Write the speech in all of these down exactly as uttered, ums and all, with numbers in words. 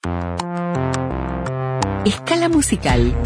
Escala musical.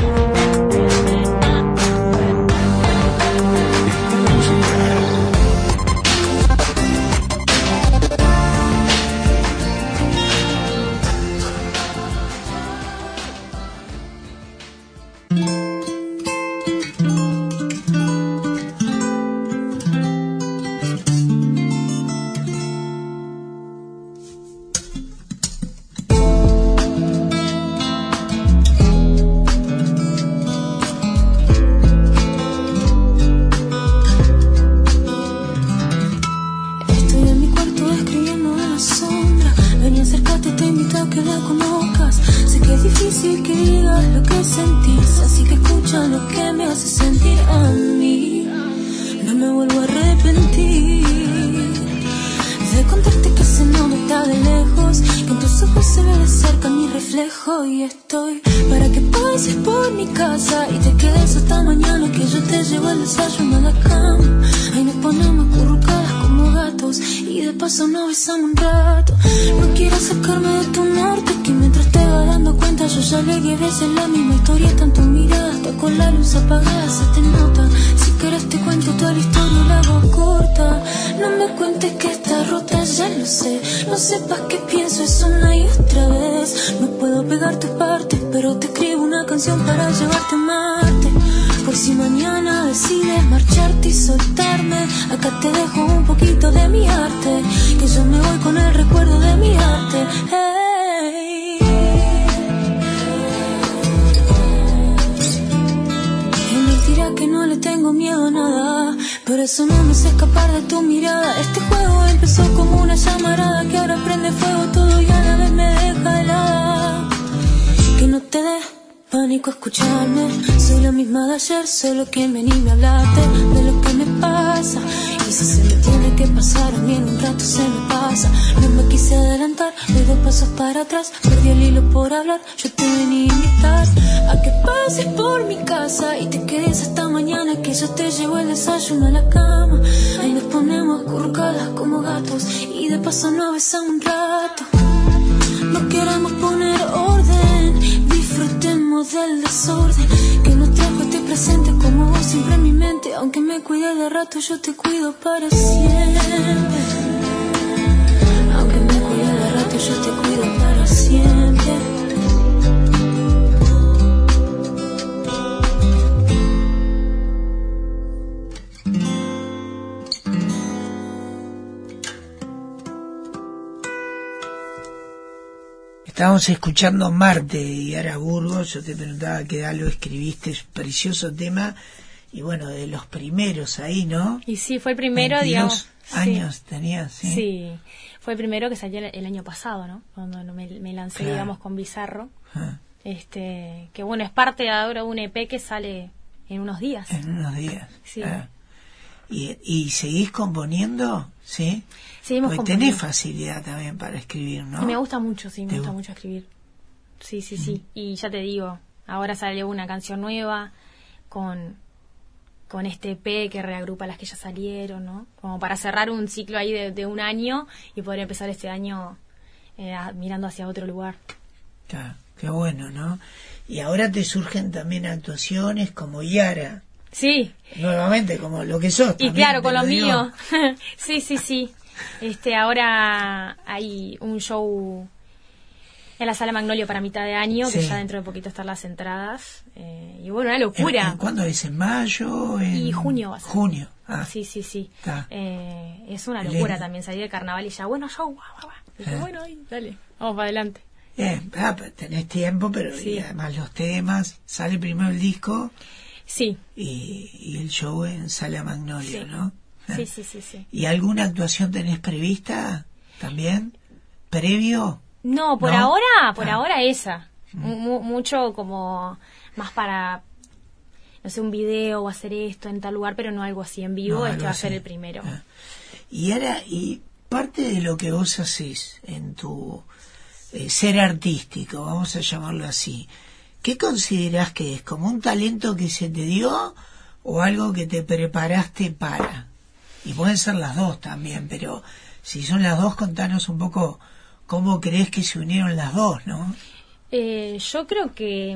Y estoy para que pases por mi casa y te quedes hasta mañana, que yo te llevo el desayuno a la cama. Ahí nos ponemos acurrucadas como gatos y de paso nos besamos un rato. No quiero sacarme de tu norte, que mientras te vas dando cuenta yo ya leí diez veces la misma historia. Está en tu mirada, está con la luz apagada, se te nota. Si quieres te cuento toda la historia y la hago corta. No me cuentes que está rota, ya lo sé. No sepas que pienso eso una y otra vez. No puedo pegar tus partes, pero te escribo una canción para llevarte a Marte. Por si mañana decides marcharte y soltarme, acá te dejo un poquito de mi arte, que yo me voy con el recuerdo de mi arte. Hey. Es mentira que no le tengo miedo a nada, pero eso no me hace escapar de tu mirada. Este juego empezó como una llamarada que ahora prende fuego todo y a la vez me deja helada. Que no te dé pánico escucharme, soy la misma de ayer, solo que me anime a hablarte de lo que me pasa. Y si se me tiene que pasar a mí en un rato se me pasa. No me quise adelantar, doy dos pasos para atrás, perdí el hilo por hablar, yo te venía a invitar a que pases por mi casa y te quedes hasta mañana, que yo te llevo el desayuno a la cama. Ahí nos ponemos acurrucadas como gatos y de paso nos besamos un rato. No queremos poner orden, disfrutemos del desorden que nos trajo este presente, como vos siempre en mi mente. Aunque me cuide de rato, yo te cuido para siempre. Aunque me cuide de rato, yo te cuido para siempre. Estábamos escuchando Marte y Ara Burgos. Yo te preguntaba qué algo escribiste, es precioso tema, y bueno, de los primeros ahí, ¿no? Y sí, fue el primero, digamos. años sí. tenías, ¿sí? Sí, fue el primero que salió el, el año pasado, ¿no? Cuando me, me lancé, claro, digamos, con Bizarro. Ah. Este, que bueno, es parte de ahora de un E P que sale en unos días. En unos días. Sí. Ah. ¿Y, ¿Y seguís componiendo? ¿Sí? Seguimos Porque componiendo. tenés facilidad también para escribir, ¿no? Me gusta mucho, sí, me gusta gu- mucho escribir. Sí, sí, Mm. sí. Y ya te digo, ahora salió una canción nueva con, con este E P que reagrupa las que ya salieron, ¿no? Como para cerrar un ciclo ahí de, de un año y poder empezar este año eh, a- mirando hacia otro lugar. Claro, qué bueno, ¿no? Y ahora te surgen también actuaciones como Yara. Sí. Nuevamente, como lo que sos. Y también, claro, con te lo digo. mío. Sí, sí, sí. Este, ahora hay un show en la Sala Magnolio para mitad de año, Sí. que ya dentro de poquito están las entradas. Eh, y bueno, una locura. ¿En, en cuándo es? ¿En mayo? En Y junio va a ser. Junio. Ah, Sí, sí, sí. Está. Eh, es una Elena. locura también salir del carnaval y ya, bueno, show, guau, guau, guau. Y dije, Ah. bueno, ahí, dale, vamos para adelante. Bien, ah, pues tenés tiempo, pero Sí. y además los temas, sale primero el disco Sí, y, y el show en Sala Magnolio, Sí. ¿no? Ah. sí, sí, sí, sí. ¿Y alguna actuación tenés prevista también? ¿Previo? No, por ¿No? ahora, por Ah. ahora esa. Mu- mucho como más para, no sé, un video o hacer esto en tal lugar, pero no algo así en vivo, No, este algo va a así. ser el primero. Ah. Y ahora, y parte de lo que vos haces en tu eh, ser artístico, vamos a llamarlo así, ¿qué considerás que es? ¿Como un talento que se te dio o algo que te preparaste para? Y pueden ser las dos también, pero si son las dos, contanos un poco ¿cómo crees que se unieron las dos, no? Eh, yo creo que...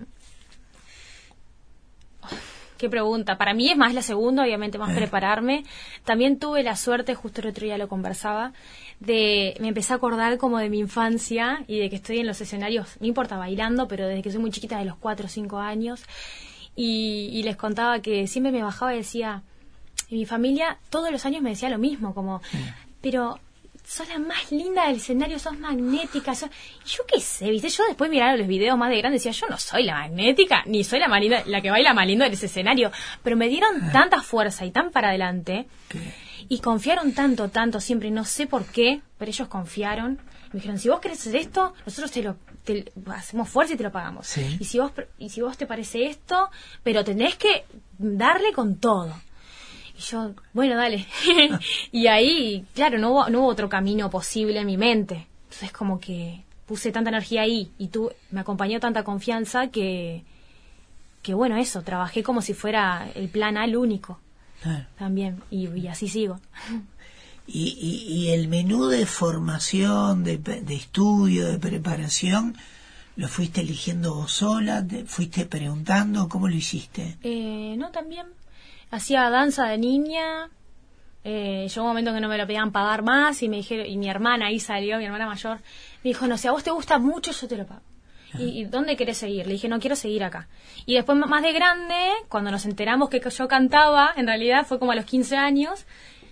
Qué pregunta. Para mí es más la segunda, obviamente más eh. prepararme. También tuve la suerte, justo el otro día lo conversaba, de me empecé a acordar como de mi infancia y de que estoy en los escenarios, no importa bailando, pero desde que soy muy chiquita, de los cuatro o cinco años, y, y les contaba que siempre me bajaba y decía, y mi familia todos los años me decía lo mismo, como, eh. pero... sos la más linda del escenario, sos magnética, sos... yo qué sé, viste, yo después miraba los videos más de grande y decía, yo no soy la magnética, ni soy la más linda, la que baila más lindo en ese escenario, pero me dieron ah. tanta fuerza y tan para adelante, ¿qué? Y confiaron tanto, tanto siempre, y no sé por qué, pero ellos confiaron, me dijeron, si vos querés hacer esto, nosotros te lo te, hacemos fuerza y te lo pagamos, ¿sí? y si vos y si vos te parece esto, pero tenés que darle con todo. Y yo, bueno, dale. Y ahí, claro, no hubo, no hubo otro camino posible en mi mente. Entonces, como que puse tanta energía ahí y tú me acompañó tanta confianza que, que bueno, eso, trabajé como si fuera el plan A el único. Ah. También, y, y así sigo. Y, y, y el menú de formación, de, de estudio, de preparación, ¿lo fuiste eligiendo vos sola? ¿Te fuiste preguntando? ¿Cómo lo hiciste? Eh, no, también... Hacía danza de niña, eh, llegó un momento que no me lo podían pagar más y me dijeron, y mi hermana ahí salió, mi hermana mayor, me dijo, no, si a vos te gusta mucho, yo te lo pago. ¿Y, ¿Y dónde querés seguir? Le dije, no, quiero seguir acá. Y después, más de grande, cuando nos enteramos que yo cantaba, en realidad fue como a los quince años,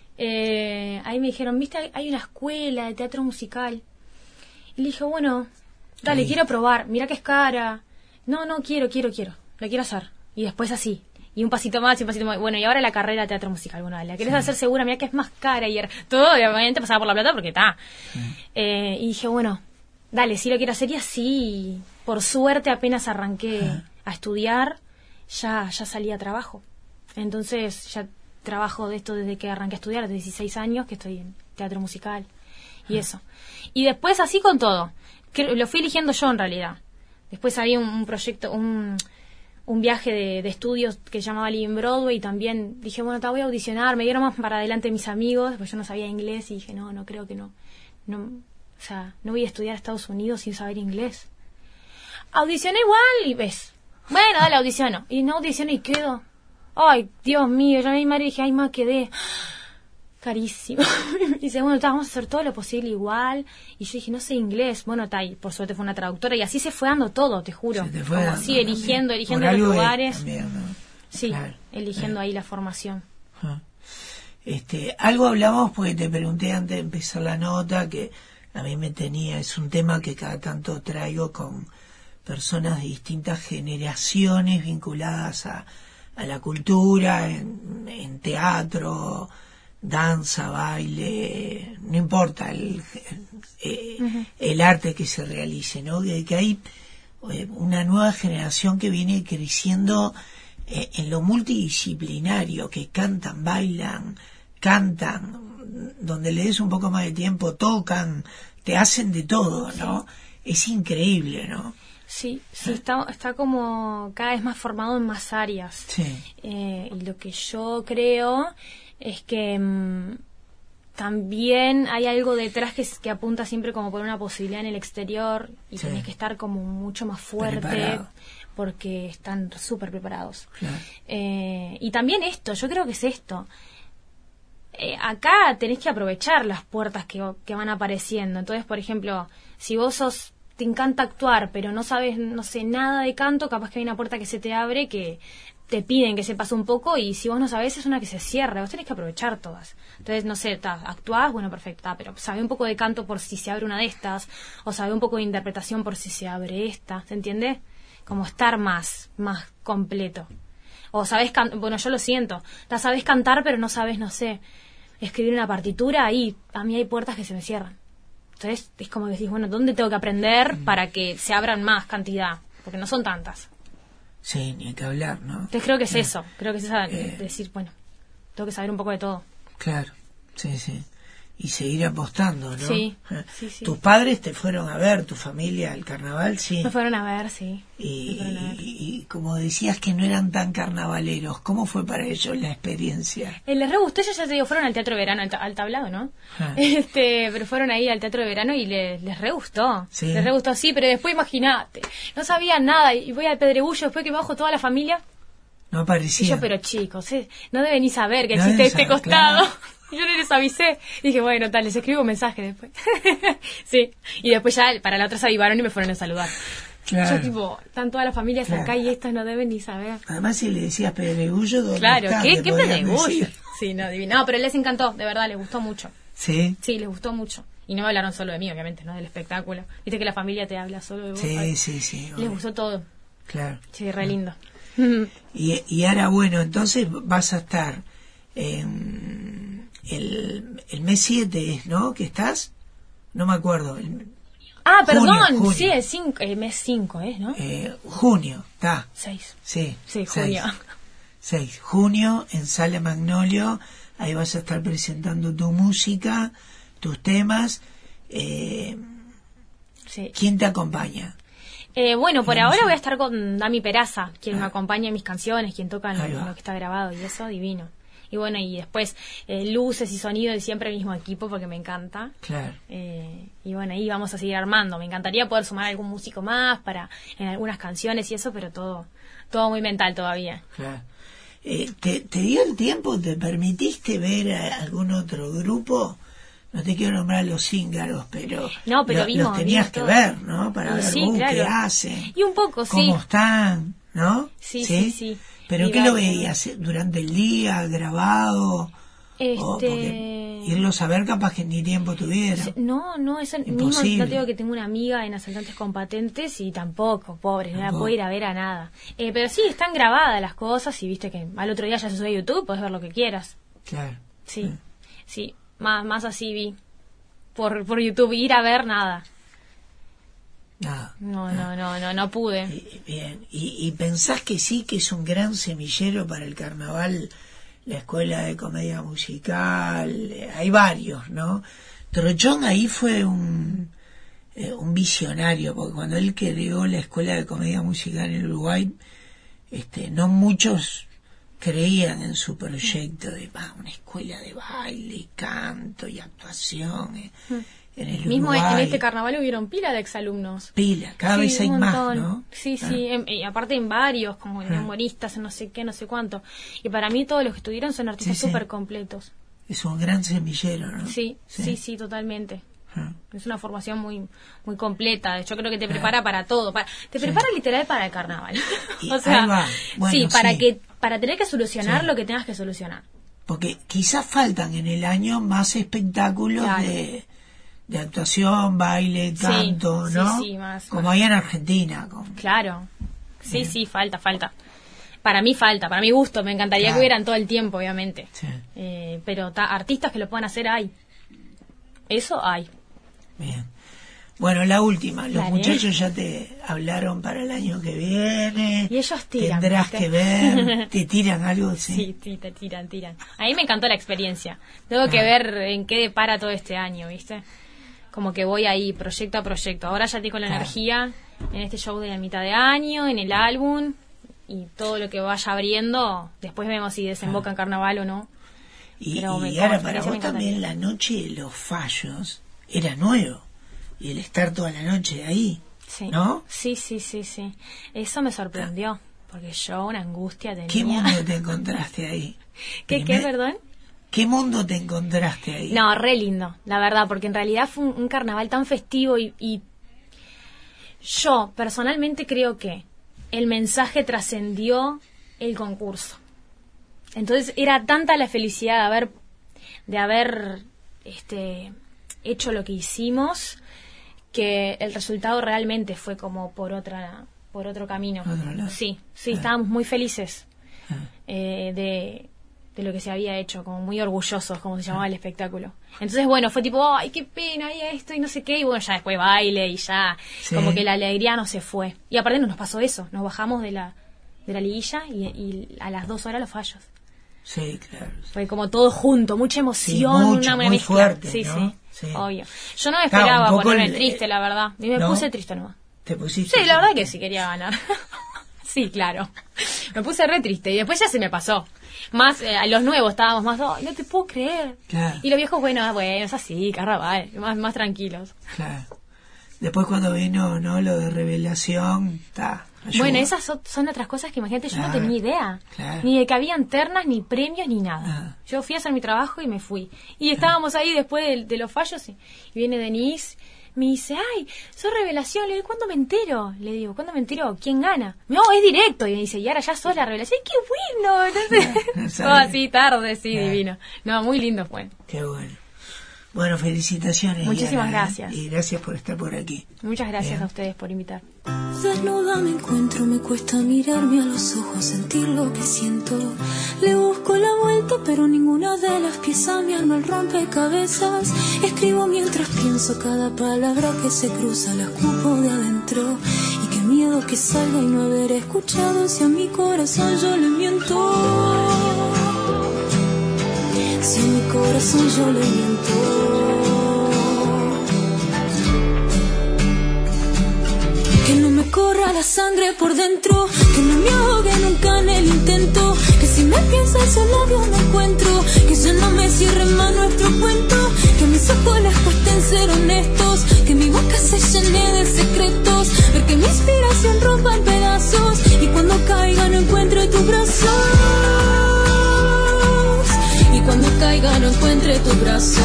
eh, ahí me dijeron, viste, hay una escuela de teatro musical. Y le dije, bueno, dale, sí. quiero probar, mira que es cara. No, no, quiero, quiero, quiero, lo quiero hacer. Y después así. Y un pasito más, y un pasito más. Bueno, y ahora la carrera de teatro musical. Bueno, ¿la querés sí. hacer segura? Mira que es más cara. Y era... todo, obviamente, pasaba por la plata porque está. Sí. Eh, y dije, bueno, dale, sí lo quiero hacer. Y así, por suerte, apenas arranqué sí. a estudiar, ya ya salí a trabajo. Entonces, ya trabajo de esto desde que arranqué a estudiar, desde dieciséis años, que estoy en teatro musical. Y sí. eso. Y después, así con todo. Que lo fui eligiendo yo, en realidad. Después había un, un proyecto, un... un viaje de, de estudios que se llamaba Living Broadway y también dije, bueno, te voy a audicionar, me dieron más para adelante mis amigos, pues yo no sabía inglés y dije, no, no creo que no, no, o sea, no voy a estudiar a Estados Unidos sin saber inglés. Audicioné igual y ves, bueno, dale, audiciono, y no audiciono y quedo, ay, Dios mío, yo a mi madre dije, ay, más quedé, carísimo. Y dice, bueno, ta, vamos a hacer todo lo posible igual. Y yo dije, no sé inglés. Bueno, ta, y por suerte fue una traductora. Y así se fue dando todo, te juro. Te fue Como dando, así, eligiendo, también. eligiendo los lugares. También, ¿no? Sí, claro, eligiendo claro. ahí la formación. Este, algo hablamos porque te pregunté antes de empezar la nota, que a mí me tenía, es un tema que cada tanto traigo con personas de distintas generaciones vinculadas a, a la cultura, en, en teatro, danza, baile, no importa el, eh, uh-huh. el arte que se realice, ¿no? Que, que hay eh, una nueva generación que viene creciendo eh, en lo multidisciplinario, que cantan, bailan, cantan, donde le des un poco más de tiempo, tocan, te hacen de todo, ¿no? Sí. Es increíble, ¿no? Sí, sí, está, está como cada vez más formado en más áreas. Sí. Eh, y lo que yo creo es que mmm, también hay algo detrás que, que apunta siempre como por una posibilidad en el exterior y sí. tenés que estar como mucho más fuerte Preparado. Porque están súper preparados. Claro. Eh, y también esto, yo creo que es esto. Eh, acá tenés que aprovechar las puertas que, que van apareciendo. Entonces, por ejemplo, si vos sos, te encanta actuar, pero no sabes, no sé, nada de canto, capaz que hay una puerta que se te abre que te piden que sepas un poco y si vos no sabés es una que se cierra, vos tenés que aprovechar todas. Entonces, no sé, ta, actuás, bueno, perfecto, ta, pero sabe un poco de canto por si se abre una de estas, o sabe un poco de interpretación por si se abre esta, ¿se entiende? Como estar más, más completo. O sabés, can- bueno, yo lo siento, ta, sabés cantar pero no sabés, no sé, escribir una partitura y a mí hay puertas que se me cierran. Entonces, es como que decís, bueno, ¿dónde tengo que aprender para que se abran más cantidad? Porque no son tantas. Sí, ni hay que hablar, ¿no? Entonces creo que es eh, eso, creo que es esa, eh, decir, bueno, tengo que saber un poco de todo. Claro, sí, sí. y seguir apostando, ¿no? Sí, Eh, sí, sí. ¿Tus padres te fueron a ver, tu familia, al carnaval? Sí. Me fueron a ver, sí. Y, Me fueron a ver. y- y como decías que no eran tan carnavaleros, ¿cómo fue para ellos la experiencia? Eh, les re gustó, ellos ya te digo, fueron al Teatro de Verano, al, ta- al tablado, ¿no? Ah. Este, pero fueron ahí al Teatro de Verano y les, les re gustó. Sí. Les re gustó, sí, pero después imagínate, no sabían nada y voy al Pedregullo después que me bajo toda la familia. No Y aparecía. yo, pero chicos, eh, no deben ni saber que No existe deben este saber, costado. claro. Yo no les avisé. Dije, bueno, tal, les escribo un mensaje después. Sí. Y después ya para la otra se avivaron y me fueron a saludar. Claro. Yo, tipo, están todas las familias Claro. acá y estas no deben ni saber. Además, si le decías Pedregullo, ¿dónde Claro, estás? ¿qué, Le qué podían Pedregullo? decir. Sí, no, divino. No, pero les encantó, de verdad, les gustó mucho. Sí, Sí, les gustó mucho. Y no me hablaron solo de mí, obviamente, no del espectáculo. Viste que la familia te habla solo de vos. sí, Ay, sí, sí. les obvio. gustó todo. Claro. Sí, re lindo. Y, y ahora, bueno, entonces vas a estar en el, el mes siete, ¿no? ¿Que estás? No me acuerdo. El- Ah, Junio, perdón, junio. sí, el cinco, el mes cinco, ¿eh? ¿No? eh, junio, está. seis. Sí. Sí, seis. junio. seis. Junio, en Sala Magnolio. Ahí vas a estar presentando tu música, tus temas. Eh, Sí. ¿Quién te acompaña? Eh, bueno, por La ahora música. voy a estar con Dami Peraza, quien me Ah. acompaña en mis canciones, quien toca en Ahí lo, va. lo que está grabado y eso, divino. Y bueno, y después eh, luces y sonido y siempre el mismo equipo porque me encanta. Claro. Eh, y bueno, ahí vamos a seguir armando. Me encantaría poder sumar algún músico más para en algunas canciones y eso, pero todo todo muy mental todavía. Claro. Eh, ¿te, ¿Te dio el tiempo? ¿Te permitiste ver a algún otro grupo? No te quiero nombrar los cíngaros, pero, No, pero lo- vimos, los tenías vimos que todo. ver, ¿no? Para Y ver sí, uh, claro. qué hacen, Y un poco, sí. cómo están, ¿no? Sí, sí, sí. ¿Pero Y qué lo varios. veías? ¿Durante el día, grabado? O porque Este... irlos a ver capaz que ni tiempo tuvieron. No, no, eso mismo, Imposible. no te digo que tengo una amiga en Asaltantes con Patentes y tampoco, pobre, no la Tampoco. puedo ir a ver a nada. Eh, pero sí, están grabadas las cosas y viste que al otro día ya se sube a YouTube, puedes ver lo que quieras. Claro. Sí, sí, más, más así vi. Por, por YouTube, ir a ver nada. Nada. No, no, no, no, no pude. Y- Bien. ¿Y, y pensás que sí, que es un gran semillero para el carnaval, la escuela de comedia musical? Eh, Hay varios, ¿no? Trochón ahí fue un, eh, un visionario, porque cuando él creó la escuela de comedia musical en Uruguay, este, no muchos creían en su proyecto de "Va, una escuela de baile y canto y actuación eh, en el Mismo en, en Uruguay". este carnaval hubieron pila de exalumnos. Pila, cada Sí, vez hay un más, montón. ¿no? Sí, Claro. sí, em- y aparte en varios, como en Ah. humoristas, en no sé qué, no sé cuánto. Y para mí todos los que estuvieron son artistas Sí, sí. súper completos. Es un gran semillero, ¿no? Sí, sí, sí, totalmente. Ah. Es una formación muy muy completa. Yo creo que te Claro. prepara para todo. Para, te Sí. prepara literal para el carnaval. Y o sea, ahí va. Bueno, sí, para sí. que para tener que solucionar Sí. lo que tengas que solucionar. Porque quizás faltan en el año más espectáculos Claro. de, de actuación, baile, Sí, canto, sí, ¿no? sí, más, Como más. hay en Argentina. Con, Claro. Sí, Bien. sí, falta, falta. Para mí falta, para mi gusto. Me encantaría Claro. que hubieran todo el tiempo, obviamente. Sí. Eh, pero ta- artistas que lo puedan hacer hay. Eso hay. Bien. Bueno, la última. Los Dale. muchachos ya te hablaron para el año que viene. Y ellos tiran, Tendrás ¿viste? que ver. ¿Te tiran algo? Sí. Sí, sí, te tiran, tiran. A mí me encantó la experiencia. Tengo que Ah. ver en qué depara todo este año, ¿viste? Como que voy ahí, proyecto a proyecto. Ahora ya tengo la Claro. energía en este show de la mitad de año, en el álbum, y todo lo que vaya abriendo, después vemos si desemboca en carnaval o no. Y, Pero me- y como ahora para experiencia vos me también encantaría. la noche de los fallos era nuevo. Y el estar toda la noche ahí, Sí. ¿no? Sí, sí, sí, sí. Eso me sorprendió, porque yo una angustia tenía. ¿Qué mundo te encontraste ahí? ¿Qué, qué, Primer- perdón? ¿Qué mundo te encontraste ahí? No, re lindo, la verdad, porque en realidad fue un, un carnaval tan festivo y, y yo personalmente creo que el mensaje trascendió el concurso. Entonces era tanta la felicidad de haber, de haber este, hecho lo que hicimos, que el resultado realmente fue como por otra, por otro camino. Otro lado. Sí, sí, Ah. estábamos muy felices Ah, eh, de, de lo que se había hecho, como muy orgullosos, como se llamaba el espectáculo. Entonces, bueno, fue tipo, ay, qué pena, y esto, y no sé qué, y bueno, ya después baile, y ya, Sí. como que la alegría no se fue. Y aparte no nos pasó eso, nos bajamos de la, de la liguilla y, y a las dos horas los fallos. Sí, claro. Fue como todo junto, mucha emoción, Sí, mucho, una muy mezcla. fuerte, sí, ¿no? sí, Sí. obvio. Yo no me Claro, esperaba un poco ponerme el- triste, la verdad. Y me ¿no? puse triste nomás. ¿Te pusiste? Sí, la verdad que sí quería ganar. Sí, claro. Me puse re triste y después ya se me pasó. Más, eh, a los nuevos estábamos más, oh, no te puedo creer. Claro. Y los viejos, bueno, ah, bueno, es así, carnaval, más, más tranquilos. Claro. Después cuando vino, ¿no? Lo de revelación, está. Bueno, esas son, son otras cosas que imagínate, yo Claro, no tenía idea. claro. Ni de que habían ternas, ni premios, ni nada. Ah. Yo fui a hacer mi trabajo y me fui. Y estábamos ahí después de, de los fallos y, y viene Denise, me dice, ay, sos revelación. Le digo, ¿cuándo me entero? Le digo, ¿cuándo me entero? ¿Quién gana? No, es directo. Y me dice, y ahora ya sos la revelación. ¡Qué bueno! Entonces, No todo sabía. así, tarde, sí, Claro. divino. No, muy lindo fue. Qué bueno. Bueno, felicitaciones. Muchísimas Diana, gracias. Y gracias por estar por aquí. Muchas gracias Bien. a ustedes por invitar. Desnuda me encuentro, me cuesta mirarme a los ojos, sentir lo que siento. Le busco la vuelta, pero ninguna de las piezas me arma el rompecabezas. Escribo mientras pienso cada palabra que se cruza, la escupo de adentro. Y qué miedo que salga y no haber escuchado si a mi corazón yo le miento. Si a mi corazón yo le miento. Que no me corra la sangre por dentro, que no me ahogue nunca en el intento, que si me pienso en sus labios me encuentro, que ya no me cierre más nuestro cuento, que a mis ojos les cuesten ser honestos, que mi boca se llene de secretos, ver que mi inspiración rompa en pedazos, y cuando caiga no encuentre tus brazos, y cuando caiga no encuentre tus brazos.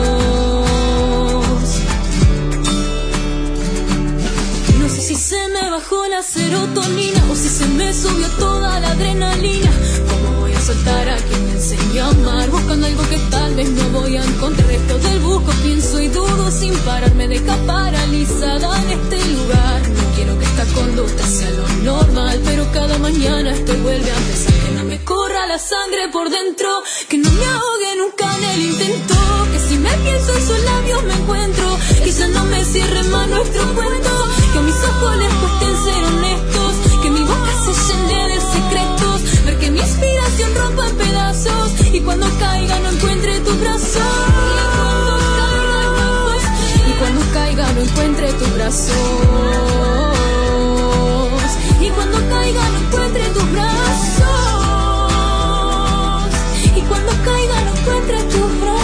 No sé si se me bajó la serotonina o si se me subió toda la adrenalina. ¿Cómo voy a soltar a quien me enseñó a amar? Buscando algo que tal vez no voy a encontrar. Resto del busco, pienso y dudo sin parar. Me deja paralizada en este lugar. No quiero que esta conducta sea lo normal, pero cada mañana esto vuelve a empezar. Que no me corra la sangre por dentro, que no me ahogue nunca en el intento, que si me pienso en sus labios me encuentro, que ya no me cierre más nuestro cuento, que a mis ojos les cuesten ser honestos, que mi boca se llene de secretos, ver que mi inspiración rompa en pedazos, y cuando caiga no encuentre tus brazos, y cuando caiga no encuentre tus brazos, y cuando caiga no encuentre tus brazos, y cuando caiga no encuentre tus brazos.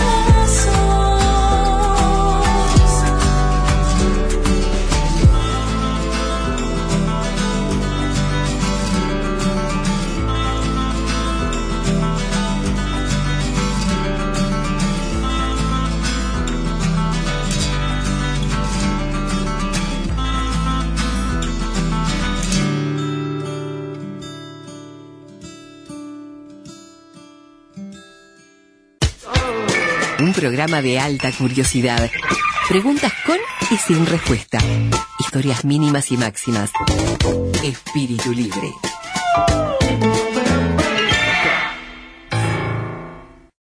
Un programa de alta curiosidad. Preguntas con y sin respuesta. Historias mínimas y máximas. Espíritu libre.